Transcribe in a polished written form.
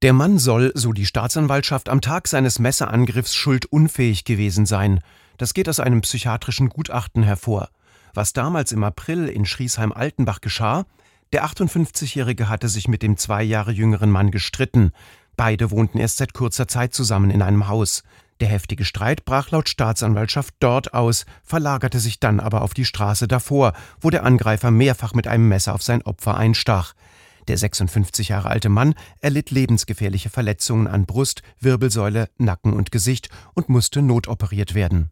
Der Mann soll, so die Staatsanwaltschaft, am Tag seines Messerangriffs schuldunfähig gewesen sein. Das geht aus einem psychiatrischen Gutachten hervor. Was damals im April in Schriesheim-Altenbach geschah: Der 58-Jährige hatte sich mit dem 2 Jahre jüngeren Mann gestritten. Beide wohnten erst seit kurzer Zeit zusammen in einem Haus. Der heftige Streit brach laut Staatsanwaltschaft dort aus, verlagerte sich dann aber auf die Straße davor, wo der Angreifer mehrfach mit einem Messer auf sein Opfer einstach. Der 56 Jahre alte Mann erlitt lebensgefährliche Verletzungen an Brust, Wirbelsäule, Nacken und Gesicht und musste notoperiert werden.